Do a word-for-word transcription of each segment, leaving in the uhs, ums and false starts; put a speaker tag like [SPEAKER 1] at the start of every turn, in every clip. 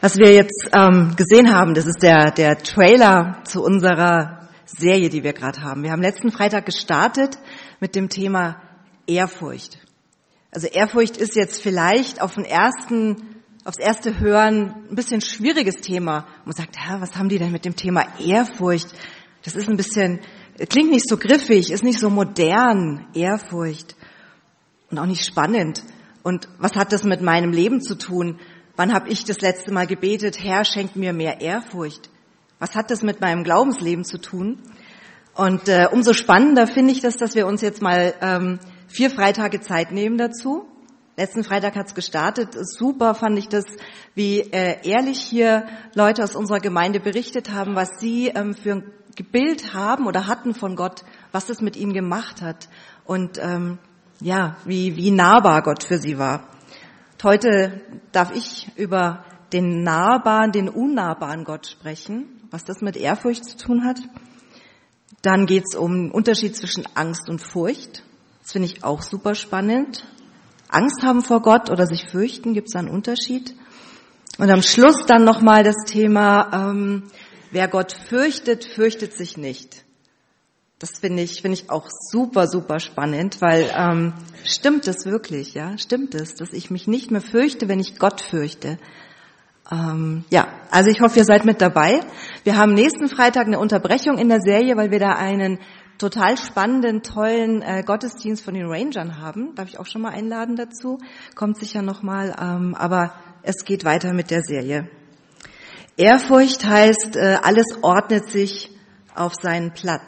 [SPEAKER 1] Was wir jetzt ähm, gesehen haben, das ist der, der Trailer zu unserer Serie, die wir gerade haben. Wir haben letzten Freitag gestartet mit dem Thema Ehrfurcht. Also Ehrfurcht ist jetzt vielleicht auf den ersten, aufs erste Hören ein bisschen schwieriges Thema. Man sagt, ja, was haben die denn mit dem Thema Ehrfurcht? Das ist ein bisschen, klingt nicht so griffig, ist nicht so modern, Ehrfurcht. Und auch nicht spannend. Und was hat das mit meinem Leben zu tun? Wann habe ich das letzte Mal gebetet, Herr, schenk mir mehr Ehrfurcht? Was hat das mit meinem Glaubensleben zu tun? Und äh, umso spannender finde ich das, dass wir uns jetzt mal ähm, vier Freitage Zeit nehmen dazu. Letzten Freitag hat's gestartet. Super fand ich das, wie äh, ehrlich hier Leute aus unserer Gemeinde berichtet haben, was sie ähm, für ein Bild haben oder hatten von Gott, was das mit ihnen gemacht hat und ähm, ja, wie, wie nahbar Gott für sie war. Heute darf ich über den nahbaren, den unnahbaren Gott sprechen, was das mit Ehrfurcht zu tun hat. Dann geht es um den Unterschied zwischen Angst und Furcht. Das finde ich auch super spannend. Angst haben vor Gott oder sich fürchten, gibt es da einen Unterschied? Und am Schluss dann nochmal das Thema, ähm, wer Gott fürchtet, fürchtet sich nicht. Das finde ich, finde ich auch super, super spannend, weil ähm, stimmt es wirklich, ja? Stimmt es, dass ich mich nicht mehr fürchte, wenn ich Gott fürchte? Ähm, ja, also ich hoffe, ihr seid mit dabei. Wir haben nächsten Freitag eine Unterbrechung in der Serie, weil wir da einen total spannenden, tollen äh, Gottesdienst von den Rangern haben. Darf ich auch schon mal einladen dazu? Kommt sicher nochmal, ähm, aber es geht weiter mit der Serie. Ehrfurcht heißt, äh, alles ordnet sich auf seinen Platz.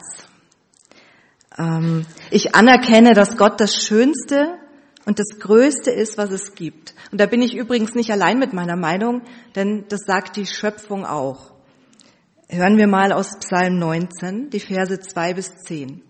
[SPEAKER 1] Ich anerkenne, dass Gott das Schönste und das Größte ist, was es gibt. Und da bin ich übrigens nicht allein mit meiner Meinung, denn das sagt die Schöpfung auch. Hören wir mal aus Psalm neunzehn, die Verse zwei bis zehn.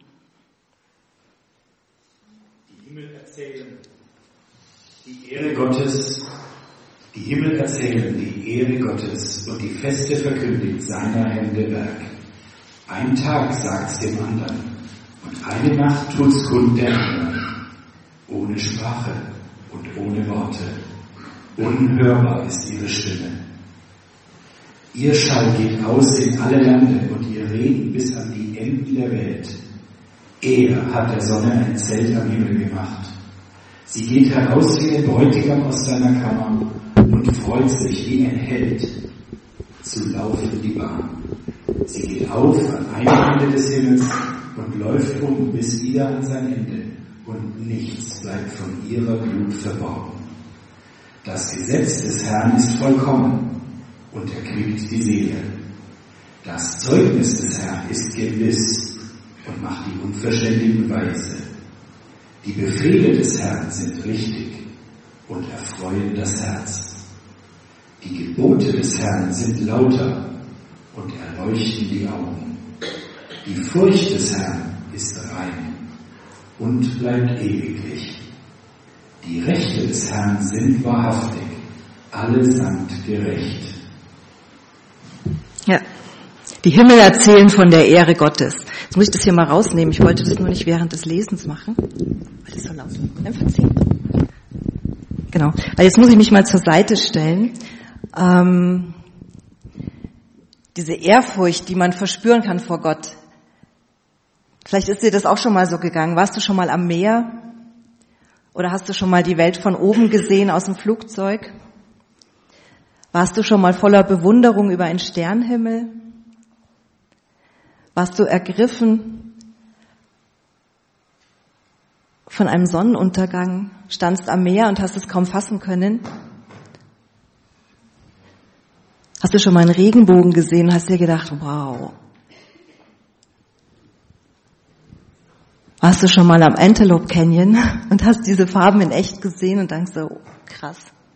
[SPEAKER 2] Die Himmel erzählen die Ehre Gottes, die Himmel erzählen die Ehre Gottes und die Feste verkündigt seiner Hände Werk. Ein Tag sagt's dem anderen. Und eine Nacht tut's kund der anderen, ohne Sprache und ohne Worte. Unhörbar ist ihre Stimme. Ihr Schall geht aus in alle Lande und ihr Reden bis an die Enden der Welt. Er hat der Sonne ein Zelt am Himmel gemacht. Sie geht heraus wie ein Bräutigam aus seiner Kammer und freut sich wie ein Held zu laufen die Bahn. Sie geht auf an einem Ende des Himmels und läuft um bis wieder an sein Ende, und nichts bleibt von ihrer Glut verborgen. Das Gesetz des Herrn ist vollkommen und erquickt die Seele. Das Zeugnis des Herrn ist gewiss und macht die Unverständigen weise. Die Befehle des Herrn sind richtig und erfreuen das Herz. Die Gebote des Herrn sind lauter und erleuchten die Augen. Die Furcht des Herrn ist rein und bleibt ewiglich. Die Rechte des Herrn sind wahrhaftig, allesamt gerecht.
[SPEAKER 1] Ja, die Himmel erzählen von der Ehre Gottes. Jetzt muss ich das hier mal rausnehmen. Ich wollte das nur nicht während des Lesens machen, weil das so laut ist. Verziehen. Genau, weil jetzt muss ich mich mal zur Seite stellen. Ähm, diese Ehrfurcht, die man verspüren kann vor Gott. Vielleicht ist dir das auch schon mal so gegangen. Warst du schon mal am Meer? Oder hast du schon mal die Welt von oben gesehen aus dem Flugzeug? Warst du schon mal voller Bewunderung über einen Sternenhimmel? Warst du ergriffen von einem Sonnenuntergang? Standst am Meer und hast es kaum fassen können? Hast du schon mal einen Regenbogen gesehen und hast dir gedacht, wow. Warst du schon mal am Antelope Canyon und hast diese Farben in echt gesehen und denkst so, krass.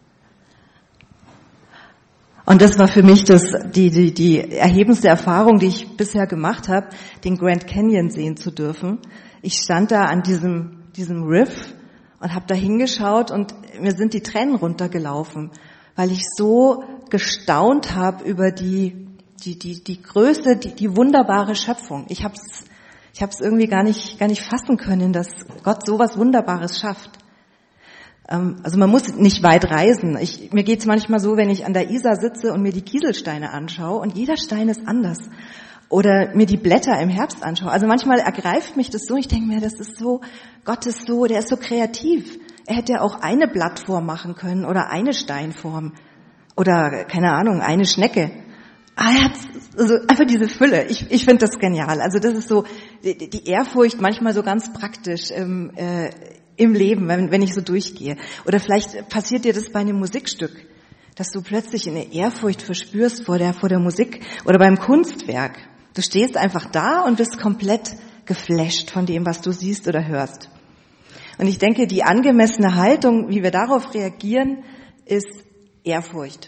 [SPEAKER 1] Und das war für mich das, die, die, die erhebendste Erfahrung, die ich bisher gemacht habe, den Grand Canyon sehen zu dürfen. Ich stand da an diesem, diesem Riff und habe da hingeschaut und mir sind die Tränen runtergelaufen, weil ich so gestaunt habe über die, die, die, die Größe, die, die wunderbare Schöpfung. Ich habe es Ich habe es irgendwie gar nicht, gar nicht fassen können, dass Gott so was Wunderbares schafft. Also man muss nicht weit reisen. Ich, mir geht's manchmal so, wenn ich an der Isar sitze und mir die Kieselsteine anschaue und jeder Stein ist anders. Oder mir die Blätter im Herbst anschaue. Also manchmal ergreift mich das so, ich denke mir, das ist so, Gott ist so, der ist so kreativ. Er hätte ja auch eine Blattform machen können oder eine Steinform oder, keine Ahnung, eine Schnecke. Ah, er hat also einfach diese Fülle. Ich, ich finde das genial. Also das ist so die, die Ehrfurcht manchmal so ganz praktisch im, äh, im Leben, wenn, wenn ich so durchgehe. Oder vielleicht passiert dir das bei einem Musikstück, dass du plötzlich eine Ehrfurcht verspürst vor der, vor der Musik oder beim Kunstwerk. Du stehst einfach da und bist komplett geflasht von dem, was du siehst oder hörst. Und ich denke, die angemessene Haltung, wie wir darauf reagieren, ist Ehrfurcht.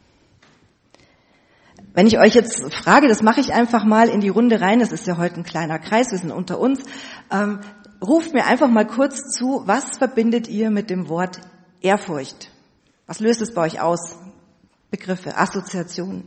[SPEAKER 1] Wenn ich euch jetzt frage, das mache ich einfach mal in die Runde rein, das ist ja heute ein kleiner Kreis, wir sind unter uns, ähm, ruft mir einfach mal kurz zu, was verbindet ihr mit dem Wort Ehrfurcht? Was löst es bei euch aus? Begriffe, Assoziationen.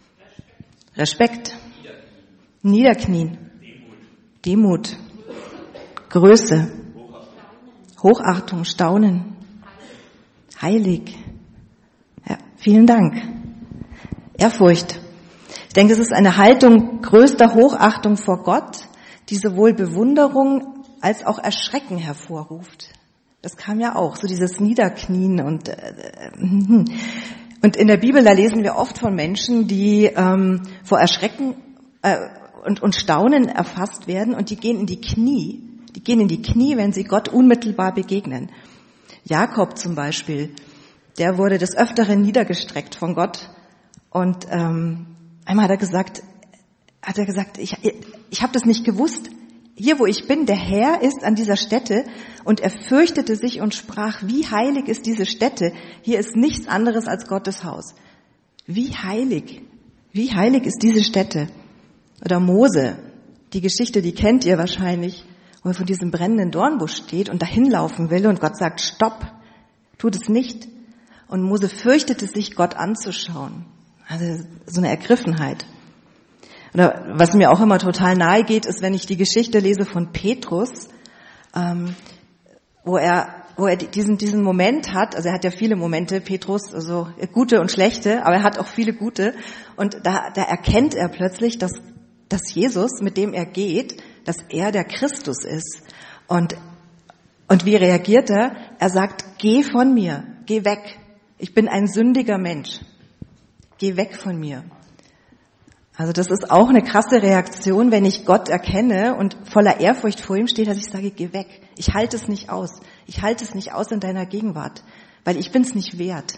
[SPEAKER 1] Respekt. Niederknien. Demut. Größe. Hochachtung, Staunen. Heilig. Ja, vielen Dank. Ehrfurcht. Ich denke, es ist eine Haltung größter Hochachtung vor Gott, die sowohl Bewunderung als auch Erschrecken hervorruft. Das kam ja auch, so dieses Niederknien und äh, und in der Bibel, da lesen wir oft von Menschen, die ähm, vor Erschrecken äh, und, und Staunen erfasst werden und die gehen in die Knie. Die gehen in die Knie, wenn sie Gott unmittelbar begegnen. Jakob zum Beispiel, der wurde des Öfteren niedergestreckt von Gott und ähm, einmal hat er gesagt, hat er gesagt, ich, ich habe das nicht gewusst. Hier, wo ich bin, der Herr ist an dieser Stätte und er fürchtete sich und sprach, wie heilig ist diese Stätte? Hier ist nichts anderes als Gottes Haus. Wie heilig, wie heilig ist diese Stätte? Oder Mose, die Geschichte, die kennt ihr wahrscheinlich, wo er vor diesem brennenden Dornbusch steht und dahin laufen will und Gott sagt, stopp, tut es nicht. Und Mose fürchtete sich, Gott anzuschauen. Also so eine Ergriffenheit. Oder was mir auch immer total nahe geht, ist, wenn ich die Geschichte lese von Petrus, ähm, wo er wo er diesen diesen Moment hat, also er hat ja viele Momente, Petrus, also gute und schlechte, aber er hat auch viele gute. Und da, da erkennt er plötzlich, dass, dass Jesus, mit dem er geht, dass er der Christus ist. Und, und wie reagiert er? Er sagt, geh von mir, geh weg. Ich bin ein sündiger Mensch. Geh weg von mir. Also das ist auch eine krasse Reaktion, wenn ich Gott erkenne und voller Ehrfurcht vor ihm stehe, dass ich sage, geh weg. Ich halte es nicht aus. Ich halte es nicht aus in deiner Gegenwart, weil ich bin es nicht wert.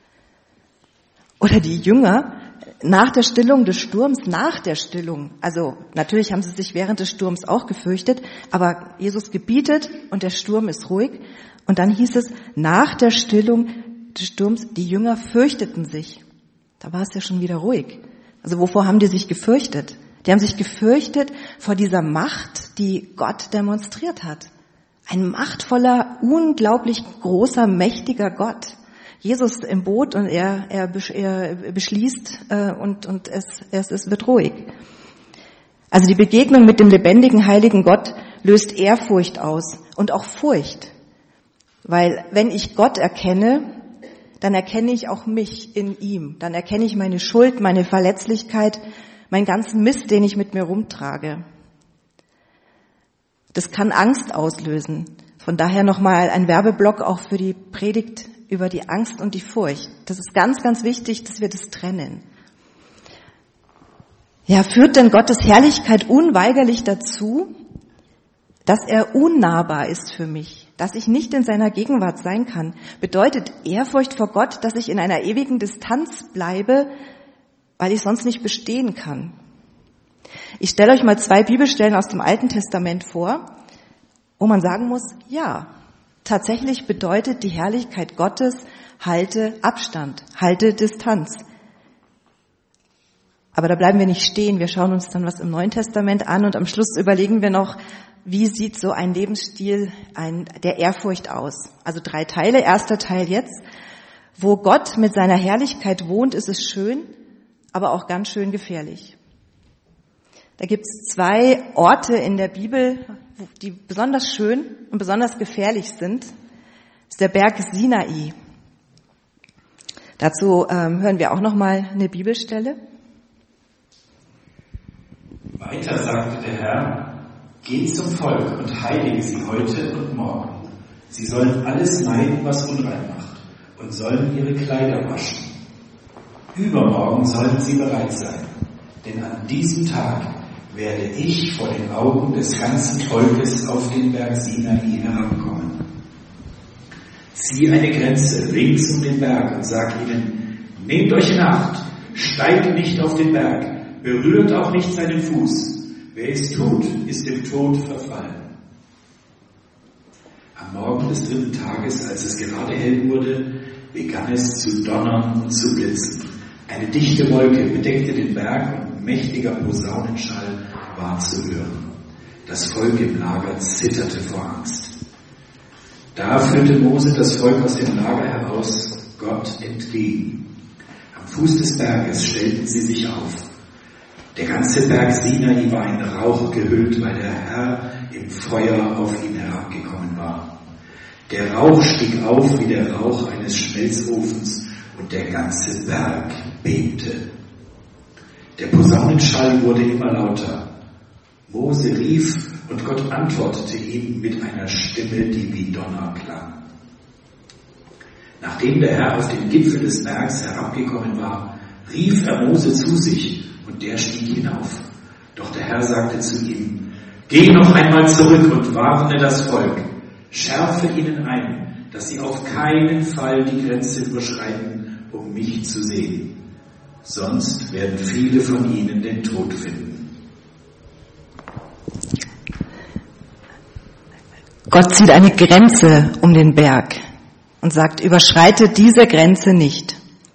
[SPEAKER 1] Oder die Jünger nach der Stillung des Sturms, nach der Stillung, also natürlich haben sie sich während des Sturms auch gefürchtet, aber Jesus gebietet und der Sturm ist ruhig. Und dann hieß es, nach der Stillung des Sturms, die Jünger fürchteten sich. Da war es ja schon wieder ruhig. Also wovor haben die sich gefürchtet? Die haben sich gefürchtet vor dieser Macht, die Gott demonstriert hat. Ein machtvoller, unglaublich großer, mächtiger Gott. Jesus im Boot und er, er, er beschließt äh, und, und es, es, es wird ruhig. Also die Begegnung mit dem lebendigen, heiligen Gott löst Ehrfurcht aus und auch Furcht. Weil wenn ich Gott erkenne, dann erkenne ich auch mich in ihm. Dann erkenne ich meine Schuld, meine Verletzlichkeit, meinen ganzen Mist, den ich mit mir rumtrage. Das kann Angst auslösen. Von daher nochmal ein Werbeblock auch für die Predigt über die Angst und die Furcht. Das ist ganz, ganz wichtig, dass wir das trennen. Ja, führt denn Gottes Herrlichkeit unweigerlich dazu, dass er unnahbar ist für mich, dass ich nicht in seiner Gegenwart sein kann? Bedeutet Ehrfurcht vor Gott, dass ich in einer ewigen Distanz bleibe, weil ich sonst nicht bestehen kann? Ich stelle euch mal zwei Bibelstellen aus dem Alten Testament vor, wo man sagen muss, ja, tatsächlich bedeutet die Herrlichkeit Gottes, halte Abstand, halte Distanz. Aber da bleiben wir nicht stehen, wir schauen uns dann was im Neuen Testament an und am Schluss überlegen wir noch, wie sieht so ein Lebensstil ein, der Ehrfurcht aus? Also drei Teile. Erster Teil jetzt. Wo Gott mit seiner Herrlichkeit wohnt, ist es schön, aber auch ganz schön gefährlich. Da gibt es zwei Orte in der Bibel, die besonders schön und besonders gefährlich sind. ist der Berg Sinai. Dazu ähm, hören wir auch nochmal eine Bibelstelle.
[SPEAKER 2] Weiter sagte der Herr, geht zum Volk und heilige sie heute und morgen. Sie sollen alles meiden, was unrein macht, und sollen ihre Kleider waschen. Übermorgen sollen sie bereit sein, denn an diesem Tag werde ich vor den Augen des ganzen Volkes auf den Berg Sinai herabkommen. Zieh eine Grenze rings um den Berg und sag ihnen, nehmt euch in Acht, steigt nicht auf den Berg, berührt auch nicht seinen Fuß. Wer es tut, ist dem Tod verfallen. Am Morgen des dritten Tages, als es gerade hell wurde, begann es zu donnern und zu blitzen. Eine dichte Wolke bedeckte den Berg und mächtiger Posaunenschall war zu hören. Das Volk im Lager zitterte vor Angst. Da führte Mose das Volk aus dem Lager heraus, Gott entgegen. Am Fuß des Berges stellten sie sich auf. Der ganze Berg Sinai war in Rauch gehüllt, weil der Herr im Feuer auf ihn herabgekommen war. Der Rauch stieg auf wie der Rauch eines Schmelzofens und der ganze Berg bebte. Der Posaunenschall wurde immer lauter. Mose rief und Gott antwortete ihm mit einer Stimme, die wie Donner klang. Nachdem der Herr auf den Gipfel des Bergs herabgekommen war, rief er Mose zu sich und der stieg hinauf. Doch der Herr sagte zu ihm, geh noch einmal zurück und warne das Volk. Schärfe ihnen ein, dass sie auf keinen Fall die Grenze überschreiten, um mich zu sehen. Sonst werden viele von ihnen den Tod finden.
[SPEAKER 1] Gott zieht eine Grenze um den Berg und sagt, überschreite diese Grenze nicht.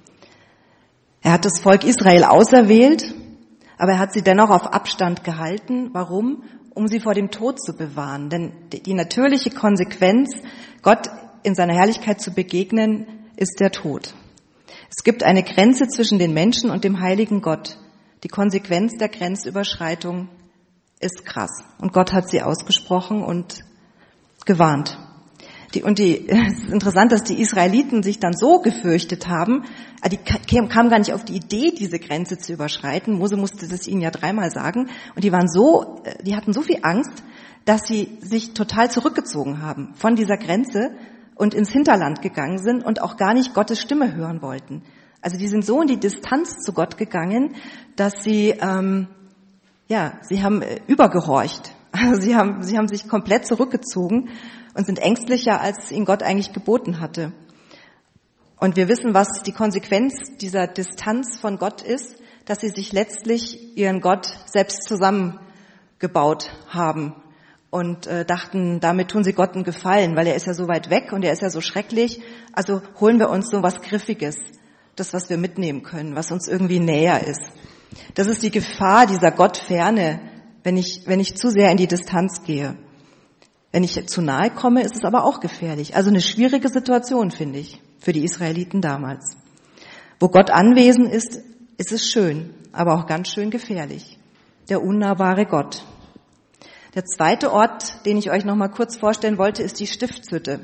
[SPEAKER 1] Er hat das Volk Israel auserwählt, aber er hat sie dennoch auf Abstand gehalten. Warum? Um sie vor dem Tod zu bewahren. Denn die natürliche Konsequenz, Gott in seiner Herrlichkeit zu begegnen, ist der Tod. Es gibt eine Grenze zwischen den Menschen und dem heiligen Gott. Die Konsequenz der Grenzüberschreitung ist krass. Und Gott hat sie ausgesprochen und gewarnt. Die, und die, es ist interessant, dass die Israeliten sich dann so gefürchtet haben, die kamen gar nicht auf die Idee, diese Grenze zu überschreiten. Mose musste das ihnen ja dreimal sagen. Und die waren so, die hatten so viel Angst, dass sie sich total zurückgezogen haben von dieser Grenze und ins Hinterland gegangen sind und auch gar nicht Gottes Stimme hören wollten. Also die sind so in die Distanz zu Gott gegangen, dass sie, ähm, ja, sie haben übergehorcht. Also sie haben, sie haben sich komplett zurückgezogen und sind ängstlicher, als ihnen Gott eigentlich geboten hatte. Und wir wissen, was die Konsequenz dieser Distanz von Gott ist, dass sie sich letztlich ihren Gott selbst zusammengebaut haben und äh, dachten, damit tun sie Gott einen Gefallen, weil er ist ja so weit weg und er ist ja so schrecklich. Also holen wir uns so was Griffiges, das, was wir mitnehmen können, was uns irgendwie näher ist. Das ist die Gefahr dieser Gottferne, wenn ich, wenn ich zu sehr in die Distanz gehe. Wenn ich zu nahe komme, ist es aber auch gefährlich. Also eine schwierige Situation, finde ich, für die Israeliten damals. Wo Gott anwesend ist, ist es schön, aber auch ganz schön gefährlich. Der unnahbare Gott. Der zweite Ort, den ich euch noch mal kurz vorstellen wollte, ist die Stiftshütte.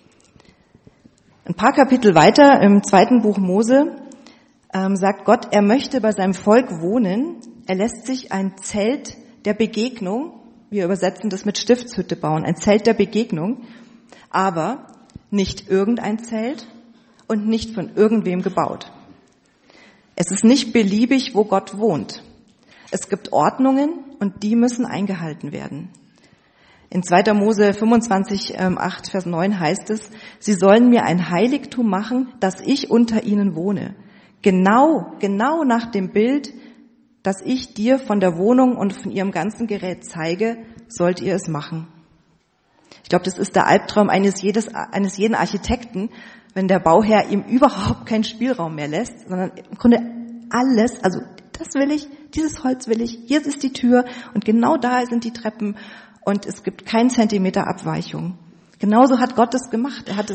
[SPEAKER 1] Ein paar Kapitel weiter im zweiten Buch Mose ähm, sagt Gott, er möchte bei seinem Volk wohnen. Er lässt sich ein Zelt der Begegnung, wir übersetzen das mit Stiftshütte bauen, ein Zelt der Begegnung, aber nicht irgendein Zelt und nicht von irgendwem gebaut. Es ist nicht beliebig, wo Gott wohnt. Es gibt Ordnungen und die müssen eingehalten werden. In zweiter Mose fünfundzwanzig, acht, Vers neun heißt es, sie sollen mir ein Heiligtum machen, dass ich unter ihnen wohne. Genau, genau nach dem Bild, das ich dir von der Wohnung und von ihrem ganzen Gerät zeige, sollt ihr es machen. Ich glaube, das ist der Albtraum eines, jedes, eines jeden Architekten, wenn der Bauherr ihm überhaupt keinen Spielraum mehr lässt, sondern im Grunde alles, also das will ich, dieses Holz will ich, hier ist die Tür und genau da sind die Treppen und es gibt keinen Zentimeter Abweichung. Genauso hat Gott es gemacht. Er hat es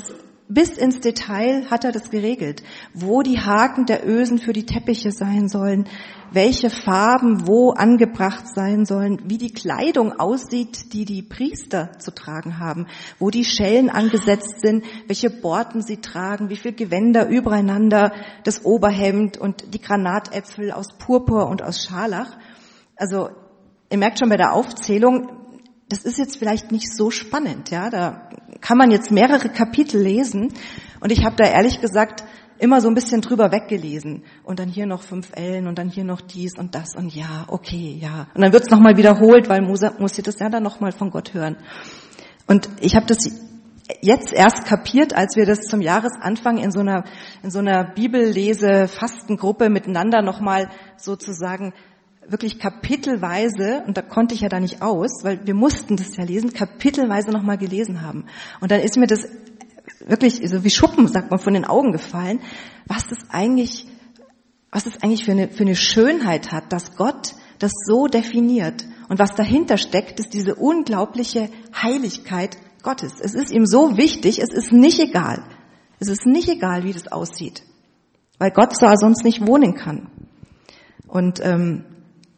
[SPEAKER 1] bis ins Detail hat er das geregelt, wo die Haken der Ösen für die Teppiche sein sollen, welche Farben wo angebracht sein sollen, wie die Kleidung aussieht, die die Priester zu tragen haben, wo die Schellen angesetzt sind, welche Borten sie tragen, wie viel Gewänder übereinander, das Oberhemd und die Granatäpfel aus Purpur und aus Scharlach. Also ihr merkt schon bei der Aufzählung, das ist jetzt vielleicht nicht so spannend, ja, da kann man jetzt mehrere Kapitel lesen und ich habe da ehrlich gesagt immer so ein bisschen drüber weggelesen und dann hier noch fünf Ellen und dann hier noch dies und das und ja, okay, ja. Und dann wird's nochmal wiederholt, weil Mose muss das ja dann nochmal von Gott hören. Und ich habe das jetzt erst kapiert, als wir das zum Jahresanfang in so einer in so einer Bibellese-Fastengruppe miteinander nochmal sozusagen wirklich kapitelweise, und da konnte ich ja da nicht aus, weil wir mussten das ja lesen, kapitelweise nochmal gelesen haben. Und dann ist mir das wirklich so wie Schuppen, sagt man, von den Augen gefallen, was das eigentlich, was es eigentlich für eine, für eine Schönheit hat, dass Gott das so definiert. Und was dahinter steckt, ist diese unglaubliche Heiligkeit Gottes. Es ist ihm so wichtig, es ist nicht egal. Es ist nicht egal, wie das aussieht. Weil Gott zwar sonst nicht wohnen kann. Und ähm,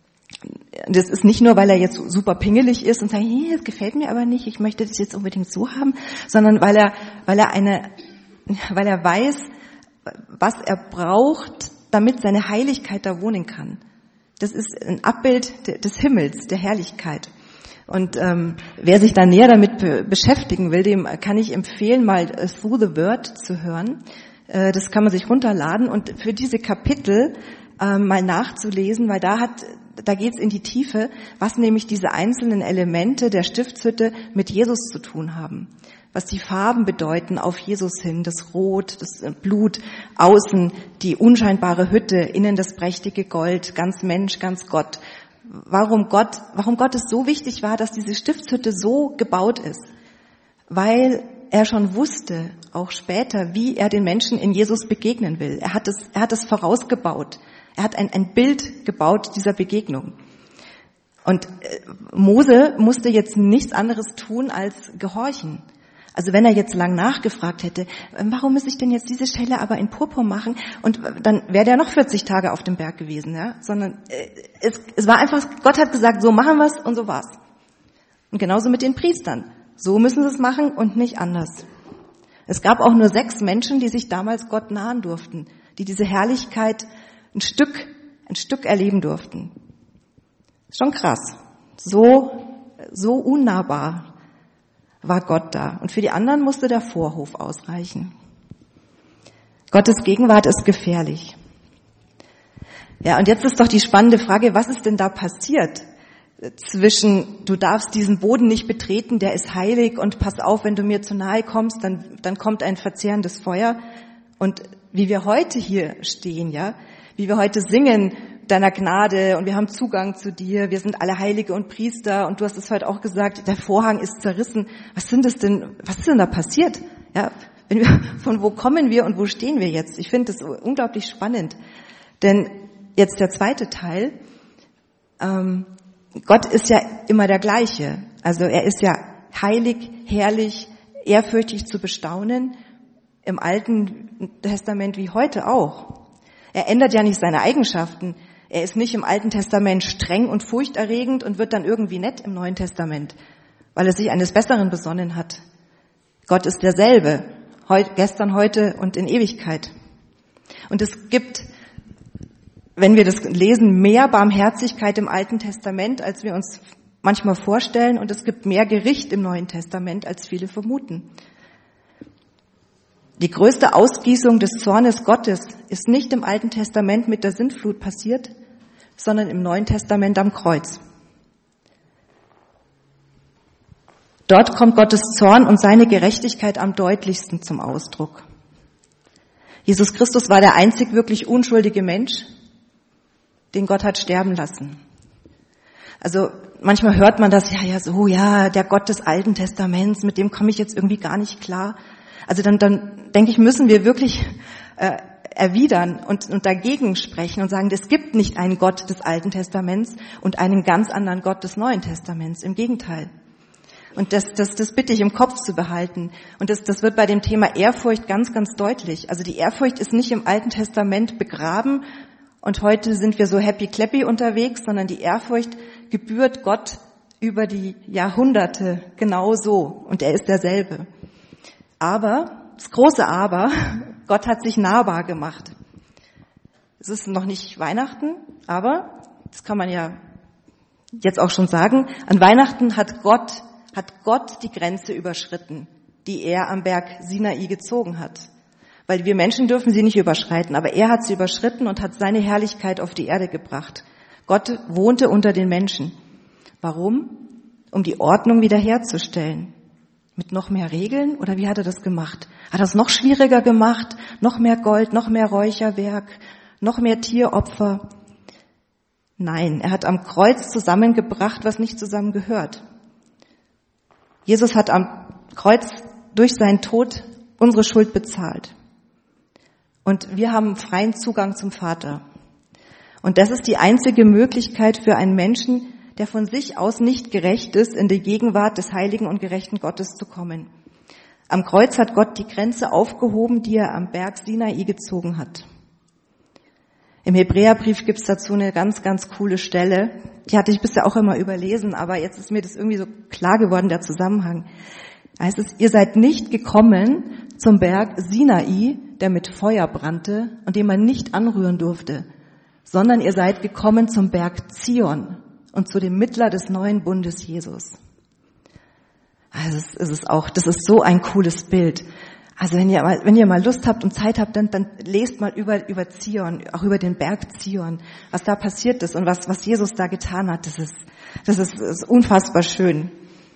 [SPEAKER 1] das ist nicht nur, weil er jetzt super pingelig ist und sagt, hey, das gefällt mir aber nicht, ich möchte das jetzt unbedingt so haben, sondern weil er, weil er eine, weil er weiß, was er braucht, damit seine Heiligkeit da wohnen kann. Das ist ein Abbild des Himmels, der Herrlichkeit. Und ähm, wer sich da näher damit be- beschäftigen will, dem kann ich empfehlen, mal Through the Word zu hören. Äh, das kann man sich runterladen und für diese Kapitel äh, mal nachzulesen, weil da hat Da geht's in die Tiefe, was nämlich diese einzelnen Elemente der Stiftshütte mit Jesus zu tun haben. Was die Farben bedeuten auf Jesus hin, das Rot, das Blut, außen die unscheinbare Hütte, innen das prächtige Gold, ganz Mensch, ganz Gott. Warum Gott, warum Gott es so wichtig war, dass diese Stiftshütte so gebaut ist? Weil er schon wusste, auch später, wie er den Menschen in Jesus begegnen will. Er hat es, er hat es vorausgebaut. Er hat ein, ein Bild gebaut dieser Begegnung. Und Mose musste jetzt nichts anderes tun als gehorchen. Also wenn er jetzt lang nachgefragt hätte, warum muss ich denn jetzt diese Schelle aber in Purpur machen? Und dann wäre der noch vierzig Tage auf dem Berg gewesen, ja? Sondern es, es war einfach, Gott hat gesagt, so machen wir's und so war's. Und genauso mit den Priestern. So müssen sie es machen und nicht anders. Es gab auch nur sechs Menschen, die sich damals Gott nahen durften, die diese Herrlichkeit ein Stück, ein Stück erleben durften. Schon krass. So, so unnahbar war Gott da. Und für die anderen musste der Vorhof ausreichen. Gottes Gegenwart ist gefährlich. Ja, und jetzt ist doch die spannende Frage, was ist denn da passiert zwischen, du darfst diesen Boden nicht betreten, der ist heilig und pass auf, wenn du mir zu nahe kommst, dann, dann kommt ein verzehrendes Feuer. Und wie wir heute hier stehen, ja, wie wir heute singen, deiner Gnade und wir haben Zugang zu dir, wir sind alle Heilige und Priester und du hast es heute auch gesagt, der Vorhang ist zerrissen. Was sind das denn, was ist denn da passiert? Ja, wenn wir, von wo kommen wir und wo stehen wir jetzt? Ich finde das unglaublich spannend. Denn jetzt der zweite Teil, ähm, Gott ist ja immer der gleiche. Also er ist ja heilig, herrlich, ehrfürchtig zu bestaunen, im Alten Testament wie heute auch. Er ändert ja nicht seine Eigenschaften. Er ist nicht im Alten Testament streng und furchterregend und wird dann irgendwie nett im Neuen Testament, weil er sich eines Besseren besonnen hat. Gott ist derselbe, heut, gestern, heute und in Ewigkeit. Und es gibt, wenn wir das lesen, mehr Barmherzigkeit im Alten Testament, als wir uns manchmal vorstellen. Und es gibt mehr Gericht im Neuen Testament, als viele vermuten. Die größte Ausgießung des Zornes Gottes ist nicht im Alten Testament mit der Sintflut passiert, sondern im Neuen Testament am Kreuz. Dort kommt Gottes Zorn und seine Gerechtigkeit am deutlichsten zum Ausdruck. Jesus Christus war der einzig wirklich unschuldige Mensch, den Gott hat sterben lassen. Also manchmal hört man das, ja, ja, so, ja, der Gott des Alten Testaments, mit dem komme ich jetzt irgendwie gar nicht klar. Also dann, dann denke ich, müssen wir wirklich äh, erwidern und, und dagegen sprechen und sagen, es gibt nicht einen Gott des Alten Testaments und einen ganz anderen Gott des Neuen Testaments. Im Gegenteil. Und das, das, das bitte ich im Kopf zu behalten. Und das, das wird bei dem Thema Ehrfurcht ganz, ganz deutlich. Also die Ehrfurcht ist nicht im Alten Testament begraben und heute sind wir so happy-clappy unterwegs, sondern die Ehrfurcht gebührt Gott über die Jahrhunderte genau so. Und er ist derselbe. Aber, das große Aber, Gott hat sich nahbar gemacht. Es ist noch nicht Weihnachten, aber das kann man ja jetzt auch schon sagen. An Weihnachten hat Gott, hat Gott die Grenze überschritten, die er am Berg Sinai gezogen hat. Weil wir Menschen dürfen sie nicht überschreiten, aber er hat sie überschritten und hat seine Herrlichkeit auf die Erde gebracht. Gott wohnte unter den Menschen. Warum? Um die Ordnung wiederherzustellen. Mit noch mehr Regeln? Oder wie hat er das gemacht? Hat er es noch schwieriger gemacht? Noch mehr Gold, noch mehr Räucherwerk, noch mehr Tieropfer? Nein, er hat am Kreuz zusammengebracht, was nicht zusammengehört. Jesus hat am Kreuz durch seinen Tod unsere Schuld bezahlt. Und wir haben freien Zugang zum Vater. Und das ist die einzige Möglichkeit für einen Menschen, der von sich aus nicht gerecht ist, in die Gegenwart des heiligen und gerechten Gottes zu kommen. Am Kreuz hat Gott die Grenze aufgehoben, die er am Berg Sinai gezogen hat. Im Hebräerbrief gibt's dazu eine ganz, ganz coole Stelle. Die hatte ich bisher auch immer überlesen, aber jetzt ist mir das irgendwie so klar geworden, der Zusammenhang. Da heißt es, ihr seid nicht gekommen zum Berg Sinai, der mit Feuer brannte und den man nicht anrühren durfte, sondern ihr seid gekommen zum Berg Zion und zu dem Mittler des neuen Bundes Jesus. Also es ist auch, das ist so ein cooles Bild. Also wenn ihr mal, wenn ihr mal Lust habt und Zeit habt, dann, dann lest mal über, über Zion, auch über den Berg Zion, was da passiert ist und was, was Jesus da getan hat. Das ist, das ist, das ist unfassbar schön.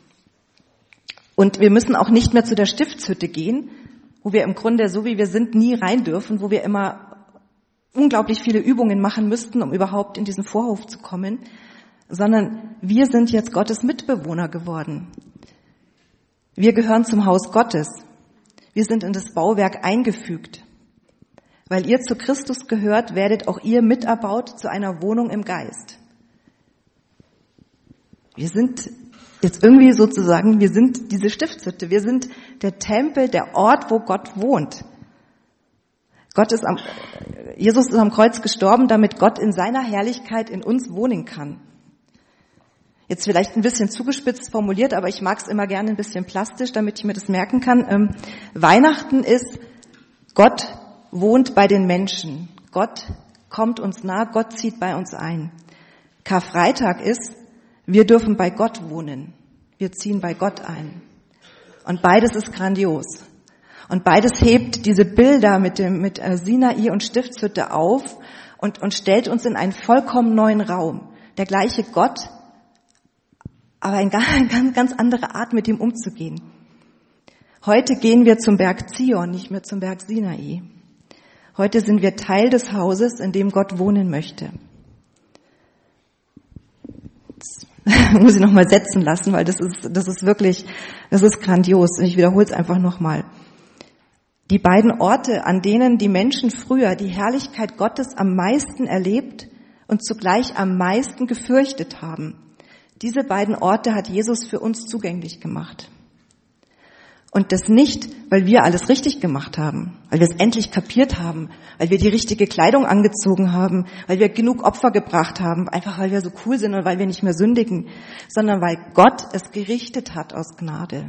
[SPEAKER 1] Und wir müssen auch nicht mehr zu der Stiftshütte gehen, wo wir im Grunde, so wie wir sind, nie rein dürfen, wo wir immer unglaublich viele Übungen machen müssten, um überhaupt in diesen Vorhof zu kommen, sondern wir sind jetzt Gottes Mitbewohner geworden. Wir gehören zum Haus Gottes. Wir sind in das Bauwerk eingefügt. Weil ihr zu Christus gehört, werdet auch ihr miterbaut zu einer Wohnung im Geist. Wir sind jetzt irgendwie sozusagen, wir sind diese Stiftshütte. Wir sind der Tempel, der Ort, wo Gott wohnt. Gott ist am, Jesus ist am Kreuz gestorben, damit Gott in seiner Herrlichkeit in uns wohnen kann. Jetzt vielleicht ein bisschen zugespitzt formuliert, aber ich mag es immer gerne ein bisschen plastisch, damit ich mir das merken kann. Ähm, Weihnachten ist, Gott wohnt bei den Menschen. Gott kommt uns nah, Gott zieht bei uns ein. Karfreitag ist, wir dürfen bei Gott wohnen. Wir ziehen bei Gott ein. Und beides ist grandios. Und beides hebt diese Bilder mit dem mit Sinai und Stiftshütte auf und, und stellt uns in einen vollkommen neuen Raum. Der gleiche Gott, aber eine ganz, ganz andere Art, mit ihm umzugehen. Heute gehen wir zum Berg Zion, nicht mehr zum Berg Sinai. Heute sind wir Teil des Hauses, in dem Gott wohnen möchte. Das muss ich nochmal setzen lassen, weil das ist, das ist wirklich, das ist grandios. Und ich wiederhole es einfach nochmal. Die beiden Orte, an denen die Menschen früher die Herrlichkeit Gottes am meisten erlebt und zugleich am meisten gefürchtet haben, diese beiden Orte hat Jesus für uns zugänglich gemacht. Und das nicht, weil wir alles richtig gemacht haben, weil wir es endlich kapiert haben, weil wir die richtige Kleidung angezogen haben, weil wir genug Opfer gebracht haben, einfach weil wir so cool sind und weil wir nicht mehr sündigen, sondern weil Gott es gerichtet hat aus Gnade.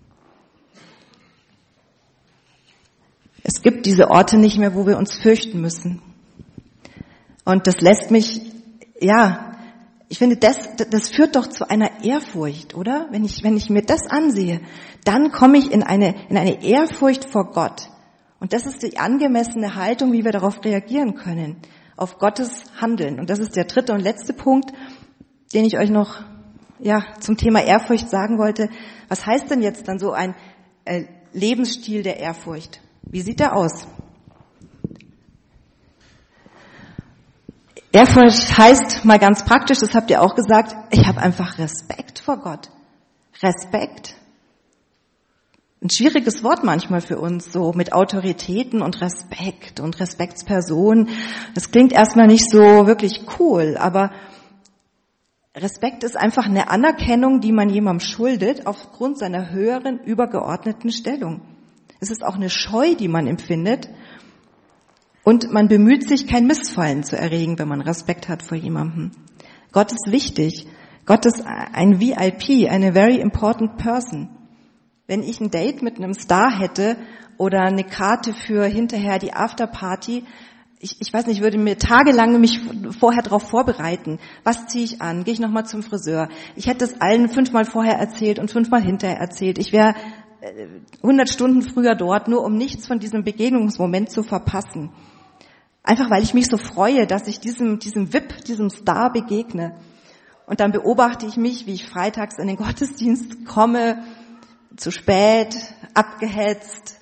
[SPEAKER 1] Es gibt diese Orte nicht mehr, wo wir uns fürchten müssen. Und das lässt mich, ja, ich finde, das, das führt doch zu einer Ehrfurcht, oder? Wenn ich, wenn ich mir das ansehe, dann komme ich in eine, in eine Ehrfurcht vor Gott. Und das ist die angemessene Haltung, wie wir darauf reagieren können, auf Gottes Handeln. Und das ist der dritte und letzte Punkt, den ich euch noch, ja, zum Thema Ehrfurcht sagen wollte. Was heißt denn jetzt dann so ein äh, Lebensstil der Ehrfurcht? Wie sieht der aus? Ehrfurcht heißt mal ganz praktisch, das habt ihr auch gesagt, ich habe einfach Respekt vor Gott. Respekt. Ein schwieriges Wort manchmal für uns, so mit Autoritäten und Respekt und Respektspersonen. Das klingt erstmal nicht so wirklich cool, aber Respekt ist einfach eine Anerkennung, die man jemandem schuldet aufgrund seiner höheren, übergeordneten Stellung. Es ist auch eine Scheu, die man empfindet. Und man bemüht sich, kein Missfallen zu erregen, wenn man Respekt hat vor jemandem. Gott ist wichtig. Gott ist ein V I P, eine very important person. Wenn ich ein Date mit einem Star hätte oder eine Karte für hinterher die Afterparty, ich, ich weiß nicht, ich würde mir tagelang mich vorher darauf vorbereiten. Was ziehe ich an? Gehe ich nochmal zum Friseur? Ich hätte es allen fünfmal vorher erzählt und fünfmal hinterher erzählt. Ich wäre hundert Stunden früher dort, nur um nichts von diesem Begegnungsmoment zu verpassen. Einfach weil ich mich so freue, dass ich diesem, diesem V I P, diesem Star begegne. Und dann beobachte ich mich, wie ich freitags in den Gottesdienst komme, zu spät, abgehetzt.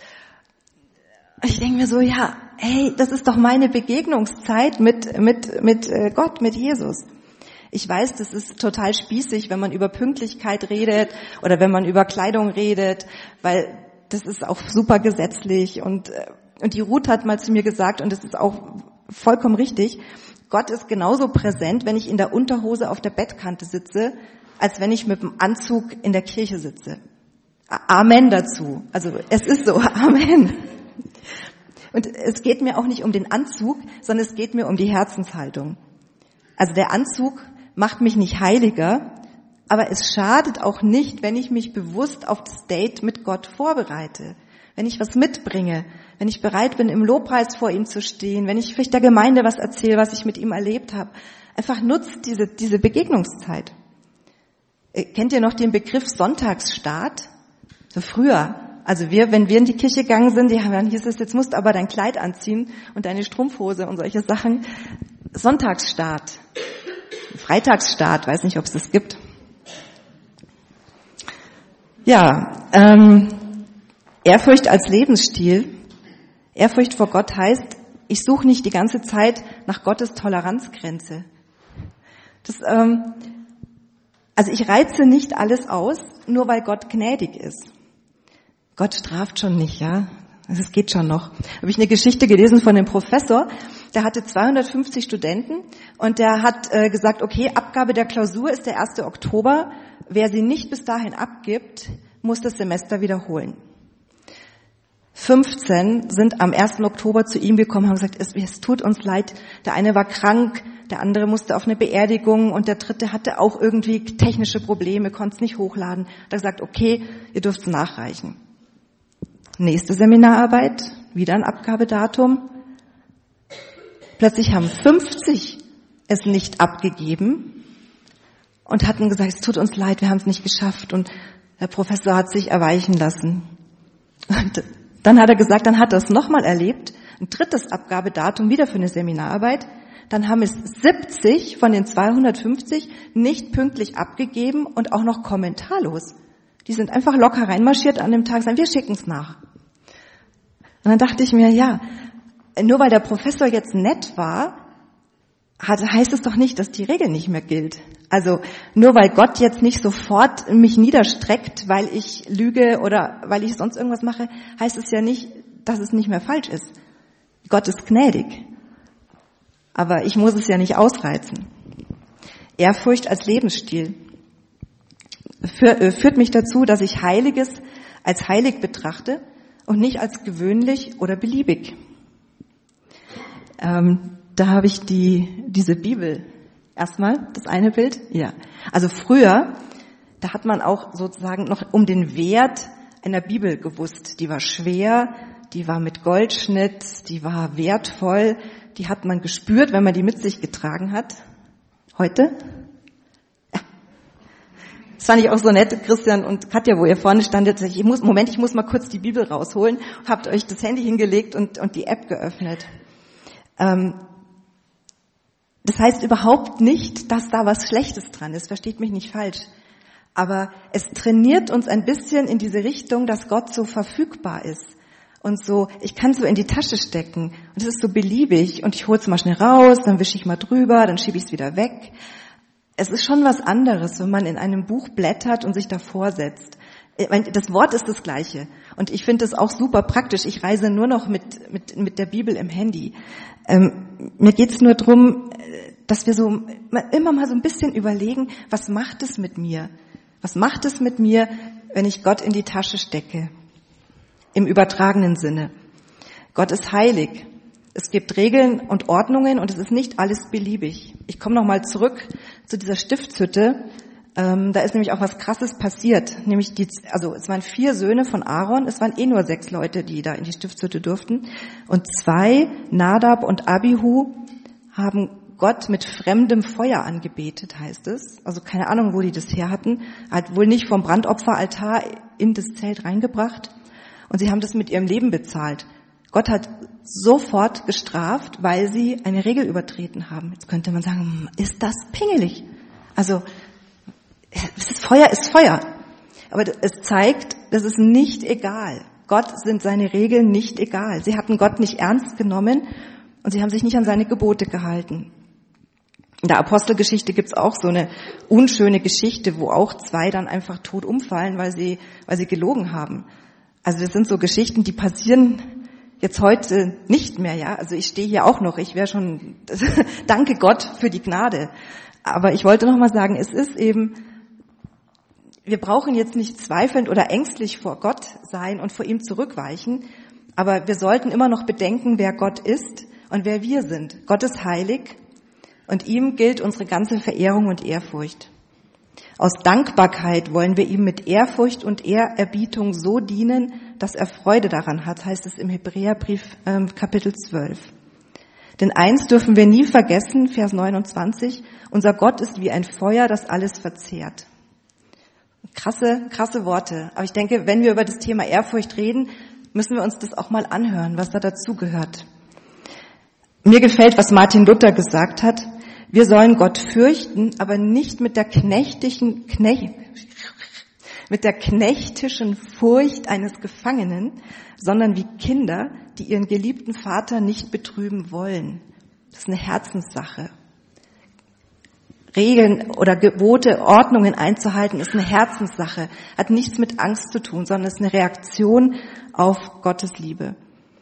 [SPEAKER 1] Ich denke mir so, ja, hey, das ist doch meine Begegnungszeit mit, mit, mit Gott, mit Jesus. Ich weiß, das ist total spießig, wenn man über Pünktlichkeit redet oder wenn man über Kleidung redet, weil das ist auch super gesetzlich und, und die Ruth hat mal zu mir gesagt, und das ist auch vollkommen richtig, Gott ist genauso präsent, wenn ich in der Unterhose auf der Bettkante sitze, als wenn ich mit dem Anzug in der Kirche sitze. Amen dazu. Also es ist so, Amen. Und es geht mir auch nicht um den Anzug, sondern es geht mir um die Herzenshaltung. Also der Anzug macht mich nicht heiliger, aber es schadet auch nicht, wenn ich mich bewusst auf das Date mit Gott vorbereite. Wenn ich was mitbringe, wenn ich bereit bin, im Lobpreis vor ihm zu stehen, wenn ich vielleicht der Gemeinde was erzähle, was ich mit ihm erlebt habe. Einfach nutzt diese, diese Begegnungszeit. Kennt ihr noch den Begriff Sonntagsstaat? So früher. Also wir, wenn wir in die Kirche gegangen sind, die haben, dann hieß es, jetzt musst du aber dein Kleid anziehen und deine Strumpfhose und solche Sachen. Sonntagsstaat. Freitagsstaat, weiß nicht, ob es das gibt. Ja, ähm, Ehrfurcht als Lebensstil. Ehrfurcht vor Gott heißt, ich suche nicht die ganze Zeit nach Gottes Toleranzgrenze. Das, ähm, also ich reize nicht alles aus, nur weil Gott gnädig ist. Gott straft schon nicht, ja. Also es geht schon noch. Habe ich eine Geschichte gelesen von einem Professor, der hatte zweihundertfünfzig Studenten und der hat äh, gesagt, okay, Abgabe der Klausur ist der erste Oktober. Wer sie nicht bis dahin abgibt, muss das Semester wiederholen. fünfzehn sind am ersten Oktober zu ihm gekommen und haben gesagt, es, es tut uns leid, der eine war krank, der andere musste auf eine Beerdigung und der dritte hatte auch irgendwie technische Probleme, konnte es nicht hochladen. Da hat er gesagt, okay, ihr dürft es nachreichen. Nächste Seminararbeit, wieder ein Abgabedatum. Plötzlich haben fünfzig es nicht abgegeben und hatten gesagt, es tut uns leid, wir haben es nicht geschafft. Und der Professor hat sich erweichen lassen. Und dann hat er gesagt, dann hat er es nochmal erlebt, ein drittes Abgabedatum wieder für eine Seminararbeit. Dann haben es siebzig von den zweihundertfünfzig nicht pünktlich abgegeben und auch noch kommentarlos. Die sind einfach locker reinmarschiert an dem Tag und sagen, wir schicken es nach. Und dann dachte ich mir, ja, nur weil der Professor jetzt nett war, heißt es doch nicht, dass die Regel nicht mehr gilt. Also nur weil Gott jetzt nicht sofort mich niederstreckt, weil ich lüge oder weil ich sonst irgendwas mache, heißt es ja nicht, dass es nicht mehr falsch ist. Gott ist gnädig. Aber ich muss es ja nicht ausreizen. Ehrfurcht als Lebensstil führt mich dazu, dass ich Heiliges als heilig betrachte und nicht als gewöhnlich oder beliebig. Ähm, da habe ich die diese Bibel. Erstmal das eine Bild. Ja. Also früher, da hat man auch sozusagen noch um den Wert einer Bibel gewusst. Die war schwer, die war mit Goldschnitt, die war wertvoll, die hat man gespürt, wenn man die mit sich getragen hat. Heute? Ja. Das fand ich auch so nett, Christian und Katja, wo ihr vorne standet. Ich muss, Moment, ich muss mal kurz die Bibel rausholen. Habt euch das Handy hingelegt und, und die App geöffnet. Ähm, das heißt überhaupt nicht, dass da was Schlechtes dran ist. Versteht mich nicht falsch. Aber es trainiert uns ein bisschen in diese Richtung, dass Gott so verfügbar ist. Und so, ich kann so in die Tasche stecken. Und es ist so beliebig. Und ich hole es mal schnell raus, dann wische ich mal drüber, dann schiebe ich es wieder weg. Es ist schon was anderes, wenn man in einem Buch blättert und sich davor setzt. Das Wort ist das Gleiche. Und ich finde das auch super praktisch. Ich reise nur noch mit, mit, mit der Bibel im Handy. Ähm, mir geht es nur drum, dass wir so immer mal so ein bisschen überlegen, was macht es mit mir? Was macht es mit mir, wenn ich Gott in die Tasche stecke? Im übertragenen Sinne. Gott ist heilig. Es gibt Regeln und Ordnungen und es ist nicht alles beliebig. Ich komme nochmal zurück zu dieser Stiftshütte. Ähm, da ist nämlich auch was Krasses passiert. Nämlich die, also es waren vier Söhne von Aaron. Es waren eh nur sechs Leute, die da in die Stiftshütte durften. Und zwei, Nadab und Abihu, haben Gott mit fremdem Feuer angebetet, heißt es. Also keine Ahnung, wo die das her hatten. Hat wohl nicht vom Brandopferaltar in das Zelt reingebracht. Und sie haben das mit ihrem Leben bezahlt. Gott hat sofort gestraft, weil sie eine Regel übertreten haben. Jetzt könnte man sagen, ist das pingelig? Also, es ist Feuer ist Feuer. Aber es zeigt, das ist nicht egal. Gott sind seine Regeln nicht egal. Sie hatten Gott nicht ernst genommen und sie haben sich nicht an seine Gebote gehalten. In der Apostelgeschichte gibt's auch so eine unschöne Geschichte, wo auch zwei dann einfach tot umfallen, weil sie, weil sie gelogen haben. Also das sind so Geschichten, die passieren jetzt heute nicht mehr, ja. Also ich stehe hier auch noch, ich wäre schon, danke Gott für die Gnade. Aber ich wollte noch mal sagen, es ist eben, wir brauchen jetzt nicht zweifelnd oder ängstlich vor Gott sein und vor ihm zurückweichen, aber wir sollten immer noch bedenken, wer Gott ist und wer wir sind. Gott ist heilig und ihm gilt unsere ganze Verehrung und Ehrfurcht. Aus Dankbarkeit wollen wir ihm mit Ehrfurcht und Ehrerbietung so dienen, dass er Freude daran hat, heißt es im Hebräerbrief äh, Kapitel zwölf. Denn eins dürfen wir nie vergessen, Vers neunundzwanzig, unser Gott ist wie ein Feuer, das alles verzehrt. Krasse, krasse Worte. Aber ich denke, wenn wir über das Thema Ehrfurcht reden, müssen wir uns das auch mal anhören, was da dazugehört. Mir gefällt, was Martin Luther gesagt hat. Wir sollen Gott fürchten, aber nicht mit der knechtischen, Knecht, mit der knechtischen Furcht eines Gefangenen, sondern wie Kinder, die ihren geliebten Vater nicht betrüben wollen. Das ist eine Herzenssache. Regeln oder Gebote, Ordnungen einzuhalten, ist eine Herzenssache. Hat nichts mit Angst zu tun, sondern ist eine Reaktion auf Gottes Liebe.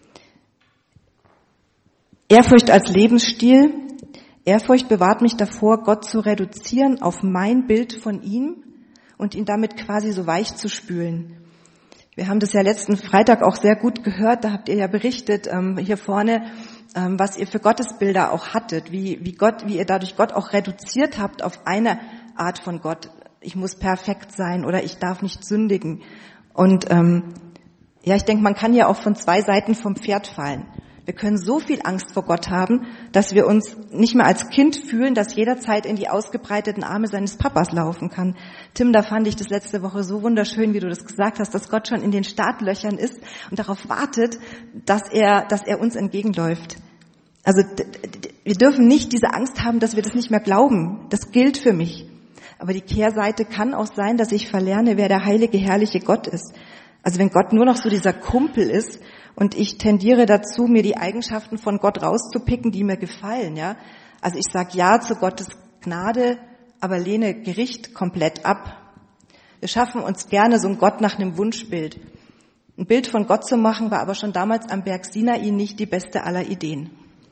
[SPEAKER 1] Ehrfurcht als Lebensstil. Ehrfurcht bewahrt mich davor, Gott zu reduzieren auf mein Bild von ihm und ihn damit quasi so weich zu spülen. Wir haben das ja letzten Freitag auch sehr gut gehört, da habt ihr ja berichtet, ähm, hier vorne, ähm, was ihr für Gottesbilder auch hattet, wie, wie Gott, wie ihr dadurch Gott auch reduziert habt auf eine Art von Gott. Ich muss perfekt sein oder ich darf nicht sündigen. Und ähm, ja, ich denke, man kann ja auch von zwei Seiten vom Pferd fallen. Wir können so viel Angst vor Gott haben, dass wir uns nicht mehr als Kind fühlen, das jederzeit in die ausgebreiteten Arme seines Papas laufen kann. Tim, da fand ich das letzte Woche so wunderschön, wie du das gesagt hast, dass Gott schon in den Startlöchern ist und darauf wartet, dass er, dass er uns entgegenläuft. Also wir dürfen nicht diese Angst haben, dass wir das nicht mehr glauben. Das gilt für mich. Aber die Kehrseite kann auch sein, dass ich verlerne, wer der heilige, herrliche Gott ist. Also wenn Gott nur noch so dieser Kumpel ist, und ich tendiere dazu, mir die Eigenschaften von Gott rauszupicken, die mir gefallen, ja. Also ich sage ja zu Gottes Gnade, aber lehne Gericht komplett ab. Wir schaffen uns gerne so ein Gott nach einem Wunschbild. Ein Bild von Gott zu machen, war aber schon damals am Berg Sinai nicht die beste aller Ideen.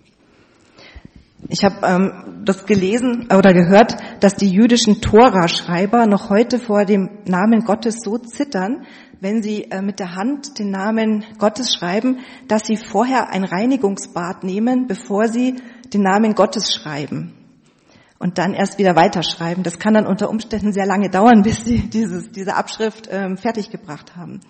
[SPEAKER 1] Ich habe ähm, das gelesen oder gehört, dass die jüdischen Tora-Schreiber noch heute vor dem Namen Gottes so zittern, wenn sie äh, mit der Hand den Namen Gottes schreiben, dass sie vorher ein Reinigungsbad nehmen, bevor sie den Namen Gottes schreiben und dann erst wieder weiterschreiben. Das kann dann unter Umständen sehr lange dauern, bis sie dieses, diese Abschrift ähm, fertiggebracht haben.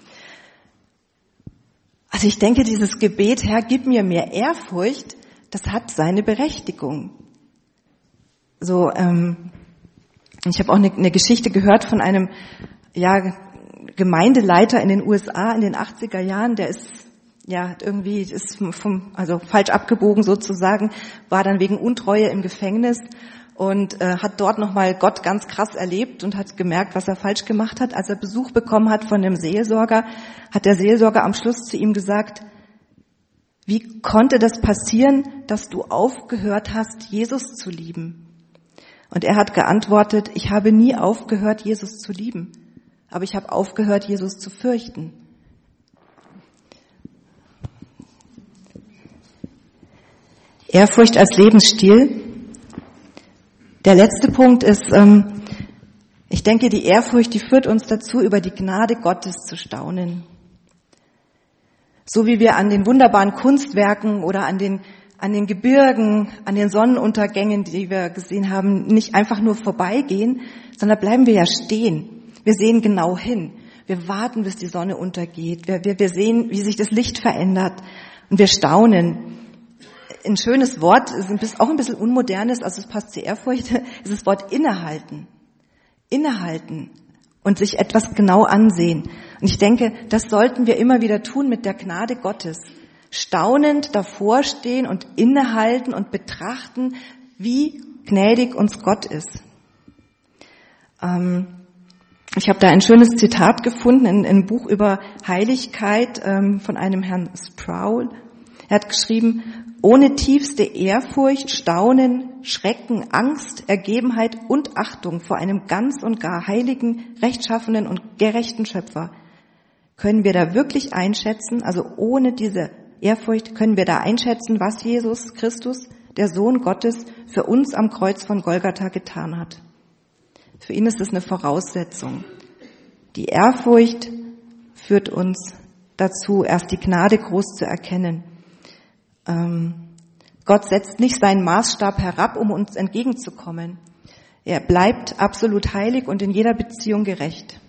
[SPEAKER 1] Also ich denke, dieses Gebet, Herr, gib mir mehr Ehrfurcht, das hat seine Berechtigung. So, ähm, ich habe auch eine, eine Geschichte gehört von einem, ja, Gemeindeleiter in den U S A in den achtziger Jahren, der ist ja irgendwie ist vom, also falsch abgebogen sozusagen, war dann wegen Untreue im Gefängnis und äh, hat dort nochmal Gott ganz krass erlebt und hat gemerkt, was er falsch gemacht hat. Als er Besuch bekommen hat von dem Seelsorger, hat der Seelsorger am Schluss zu ihm gesagt, wie konnte das passieren, dass du aufgehört hast, Jesus zu lieben? Und er hat geantwortet, ich habe nie aufgehört, Jesus zu lieben. Aber ich habe aufgehört, Jesus zu fürchten. Ehrfurcht als Lebensstil. Der letzte Punkt ist, ähm, ich denke, die Ehrfurcht, die führt uns dazu, über die Gnade Gottes zu staunen. So wie wir an den wunderbaren Kunstwerken oder an den, an den Gebirgen, an den Sonnenuntergängen, die wir gesehen haben, nicht einfach nur vorbeigehen, sondern bleiben wir ja stehen. Wir sehen genau hin. Wir warten, bis die Sonne untergeht. Wir, wir, wir sehen, wie sich das Licht verändert. Und wir staunen. Ein schönes Wort, ist auch ein bisschen unmodernes, also es passt zur Ehrfurcht, ist das Wort innehalten. Innehalten und sich etwas genau ansehen. Und ich denke, das sollten wir immer wieder tun mit der Gnade Gottes. Staunend davor stehen und innehalten und betrachten, wie gnädig uns Gott ist. Ähm, ich habe da ein schönes Zitat gefunden in, in einem Buch über Heiligkeit ähm, von einem Herrn Sproul. Er hat geschrieben, ohne tiefste Ehrfurcht, Staunen, Schrecken, Angst, Ergebenheit und Achtung vor einem ganz und gar heiligen, rechtschaffenen und gerechten Schöpfer können wir da wirklich einschätzen, also ohne diese Ehrfurcht können wir da einschätzen, was Jesus Christus, der Sohn Gottes, für uns am Kreuz von Golgatha getan hat. Für ihn ist es eine Voraussetzung. Die Ehrfurcht führt uns dazu, erst die Gnade groß zu erkennen. Ähm, Gott setzt nicht seinen Maßstab herab, um uns entgegenzukommen. Er bleibt absolut heilig und in jeder Beziehung gerecht.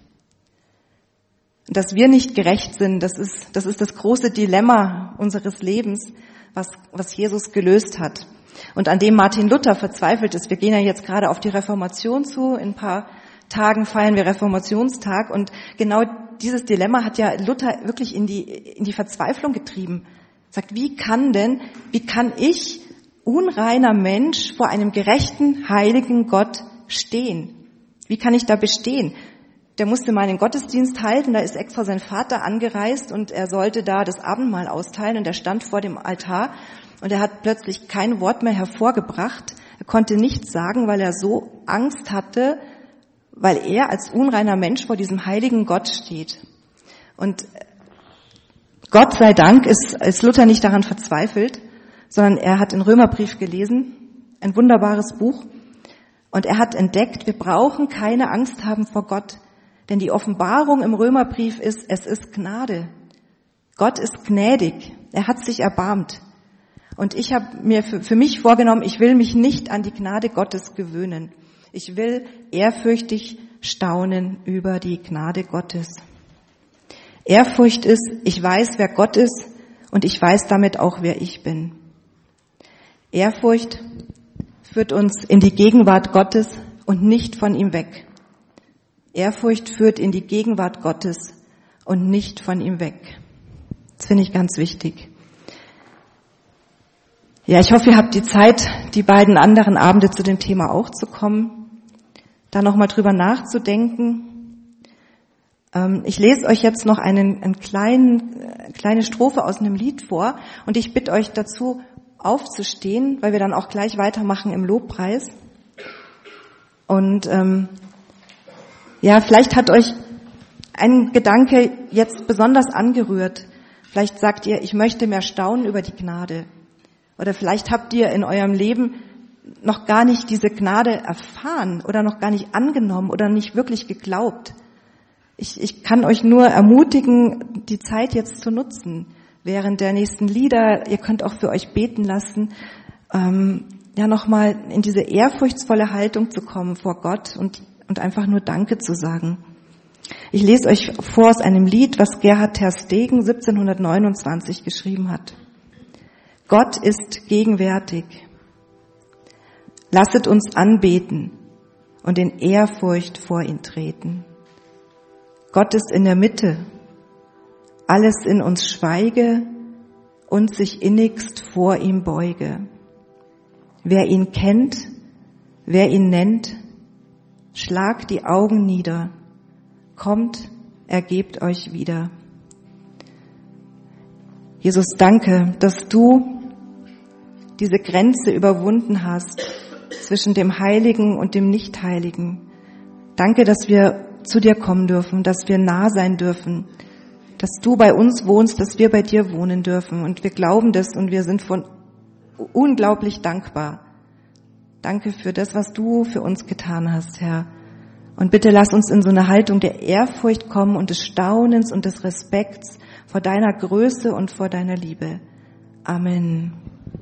[SPEAKER 1] Dass wir nicht gerecht sind, das ist, das ist das große Dilemma unseres Lebens, was, was Jesus gelöst hat. Und an dem Martin Luther verzweifelt ist. Wir gehen ja jetzt gerade auf die Reformation zu. In ein paar Tagen feiern wir Reformationstag. Und genau dieses Dilemma hat ja Luther wirklich in die, in die Verzweiflung getrieben. Sagt, wie kann denn, wie kann ich, unreiner Mensch, vor einem gerechten, heiligen Gott stehen? Wie kann ich da bestehen? Der musste mal einen Gottesdienst halten, da ist extra sein Vater angereist und er sollte da das Abendmahl austeilen und er stand vor dem Altar und er hat plötzlich kein Wort mehr hervorgebracht. Er konnte nichts sagen, weil er so Angst hatte, weil er als unreiner Mensch vor diesem heiligen Gott steht. Und Gott sei Dank ist, ist Luther nicht daran verzweifelt, sondern er hat den Römerbrief gelesen, ein wunderbares Buch, und er hat entdeckt, wir brauchen keine Angst haben vor Gott, denn die Offenbarung im Römerbrief ist, es ist Gnade. Gott ist gnädig, er hat sich erbarmt. Und ich habe mir für, für mich vorgenommen, ich will mich nicht an die Gnade Gottes gewöhnen. Ich will ehrfürchtig staunen über die Gnade Gottes. Ehrfurcht ist, ich weiß, wer Gott ist und ich weiß damit auch, wer ich bin. Ehrfurcht führt uns in die Gegenwart Gottes und nicht von ihm weg. Ehrfurcht führt in die Gegenwart Gottes und nicht von ihm weg. Das finde ich ganz wichtig. Ja, ich hoffe, ihr habt die Zeit, die beiden anderen Abende zu dem Thema auch zu kommen, da nochmal drüber nachzudenken. Ähm, ich lese euch jetzt noch einen, einen kleinen, eine kleine Strophe aus einem Lied vor und ich bitte euch dazu, aufzustehen, weil wir dann auch gleich weitermachen im Lobpreis. Und ähm, ja, vielleicht hat euch ein Gedanke jetzt besonders angerührt. Vielleicht sagt ihr, ich möchte mehr staunen über die Gnade. Oder vielleicht habt ihr in eurem Leben noch gar nicht diese Gnade erfahren oder noch gar nicht angenommen oder nicht wirklich geglaubt. Ich, ich kann euch nur ermutigen, die Zeit jetzt zu nutzen. Während der nächsten Lieder, ihr könnt auch für euch beten lassen, ähm, ja nochmal in diese ehrfurchtsvolle Haltung zu kommen vor Gott und, und einfach nur Danke zu sagen. Ich lese euch vor aus einem Lied, was Gerhard ter Stegen siebzehnhundertneunundzwanzig geschrieben hat. Gott ist gegenwärtig. Lasset uns anbeten und in Ehrfurcht vor ihn treten. Gott ist in der Mitte. Alles in uns schweige und sich innigst vor ihm beuge. Wer ihn kennt, wer ihn nennt, schlagt die Augen nieder, kommt, ergebt euch wieder. Jesus, danke, dass du diese Grenze überwunden hast zwischen dem Heiligen und dem Nichtheiligen. Danke, dass wir zu dir kommen dürfen, dass wir nah sein dürfen, dass du bei uns wohnst, dass wir bei dir wohnen dürfen. Und wir glauben das und wir sind von unglaublich dankbar. Danke für das, was du für uns getan hast, Herr. Und bitte lass uns in so eine Haltung der Ehrfurcht kommen und des Staunens und des Respekts vor deiner Größe und vor deiner Liebe. Amen.